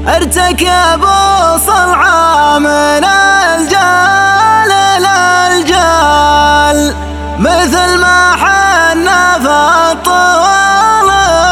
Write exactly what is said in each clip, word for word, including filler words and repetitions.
ارتكب صلعة من الجال للجال، مثل ما حنا في الطوال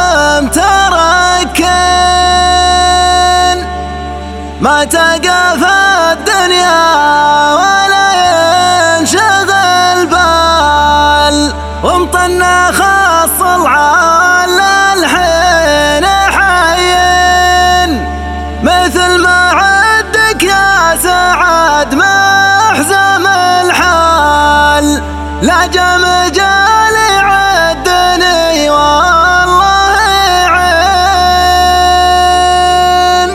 متركين، ما تقى في الدنيا ولا ينشغل بال، ومطنخ الصلعة للحين حيين، مثل ما عدك يا سعد محزم الحال، لا جمجال عدني والله عين.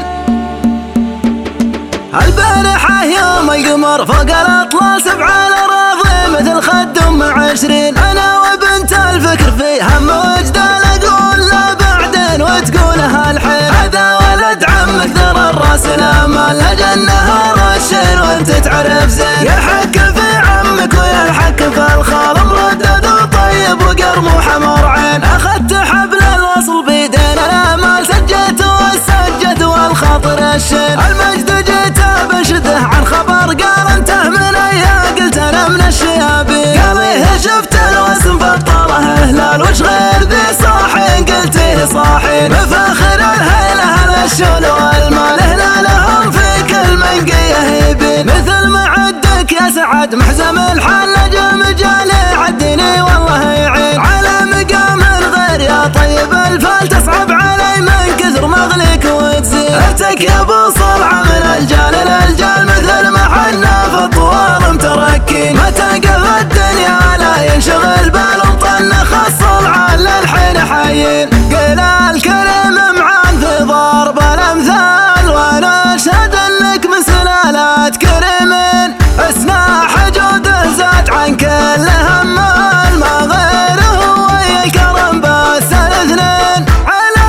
البارحة يوم القمر فوق الأطلال سبع الأراضي مثل خد أم عشرين، أنا وبنت الفكر في هم وجدان أقول له بعدين وتقولها الحين، هذا ولد عمك ذر الراس الأمال لجنها رشين وانت تعرف زين، يلحق في عمك ويلحق في الخال مردد وطيب وقرموح مر عين، أخذت حبل الوصل بيدين الأمال سجيت والسجت والخاطر الشين، المجد جيته بشده عن خبر قال انته من ايا قلت انا من الشيابين، قال ايه شفت الوسم بطاله هلال وش غير ذي صاحين قلتيه صاحين، مفاخر الهيله هذا الشول والمال هلالهم في كل منقيه يبين، مثل ما عدك يا سعد محزم الحال نجم جالي عدني والله يعين، على مقام غير يا طيب الفال تصعب علي من كثر مغليك وتزين، ارتك يا ابو صلعه من الجال للجال مثل ما حنا في الطوال متركين، ما تقى في الدنيا لا ينشغل بال، ومطنخ الصلعه للحين حيين، قيل الكريم معان في ضرب الامثال، وانا اشهد انك من سلالات كريمين، اسمع حجوده زاد عن كل همال، ما غيره ويا الكرم بس الاثنين، على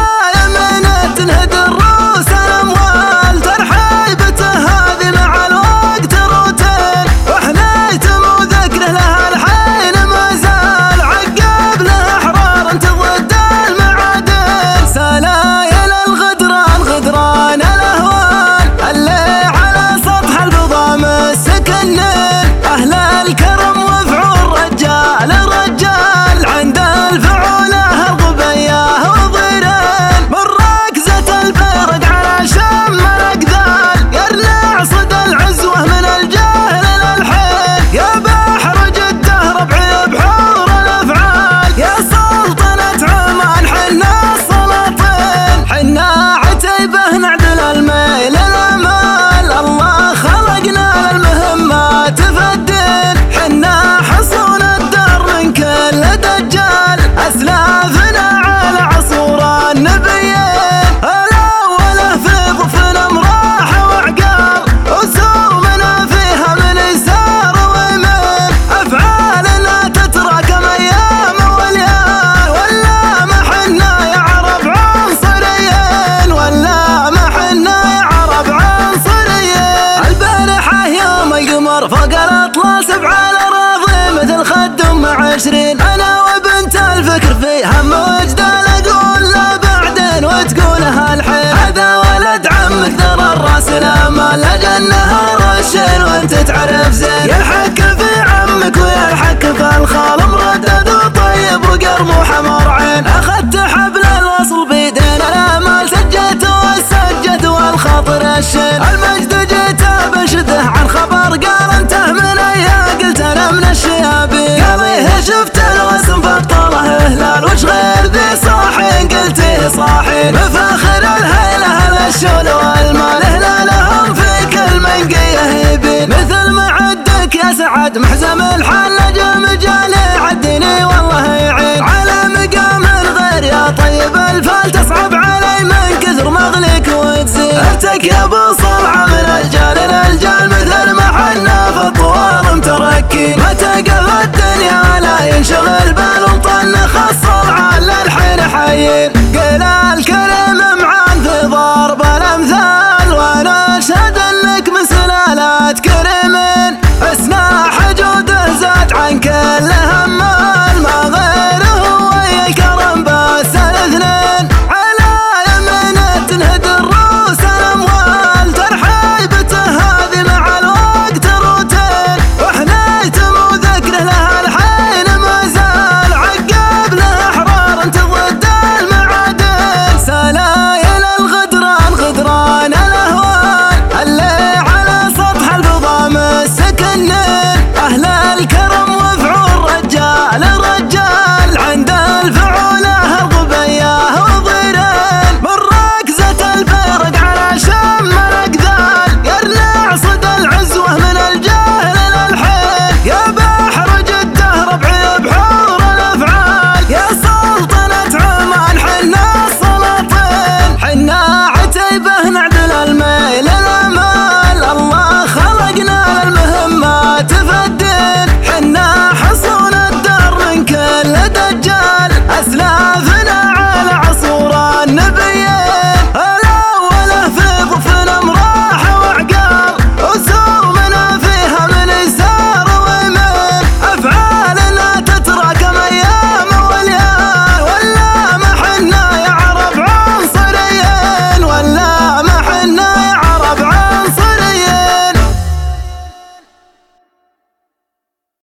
يمين تنهد الروس الاموال، ترحيبته هذه مع الوقت روتين، وحنيتم وذكره لها الحين ما زال، عقب له احرار انت ضد المعادن، سلايل الغدران غدران الاهوال، اللي على سطح الفضا مسكنين، اهل الكرم وفعول رجال رجال، عند الفعوله الغبيه وضيرين، من ركزه البيرق على شم الاقذال، يرنع صدى العزوه من الجاهل للحين، يا بحر جده ربعي بحور الافعال، يا سلطنه عمان حنا السلاطين، حنا عتيبه نعدل الميل الامال، الله خلقنا للمهمات في الدين، حنا حصون الدار من كل دجال، اسلافنا على عصور النبيين، الاوله في ضفن امراح وعقال، وسومنا فيها من يسار ويمين، افعالنا تتراكم ايام وليال، ولا ما حنا يا عرب عنصريين، ولا ما حنا يا عرب عنصريين. البارحه يوم القمر فوق الاطلال سبع الاراضي مثل خد ام عشرين، انا وبنت الفكر في هم وجدان اقول له بعدين وتقولها الحين، هذا ولد عمك ذر الراس الامال لجنها رشين وانت تعرف زين، يلحق في عمك ويلحق في الخال مردد وطيب وقرموح مر عين، اخذت حبل الوصل بيدين الامال سجيت والسجت والخاطر الشين، المجد جيته بشده عن خبر قال انته من ايا قلت انا من الشيابين، قال ايه شفت الوسم بطاله هلال وش غير ذي صاحين قلتيه صاحين، مفاخر الهيله هذا الشول والمال هلالهم في كل منقيه يبين، مثل ما عدك يا سعد محزم الحال نجم جالي عدني والله يعين، على مقام غير يا طيب الفال تصعب علي من كثر مغليك وتزين، ارتك يا ابو صلعه من الجال للجال مثل ما حنا في الطوال متركين، ما تقى في الدنيا لا ينشغل بال، ومطنخ الصلعه للحين حيين.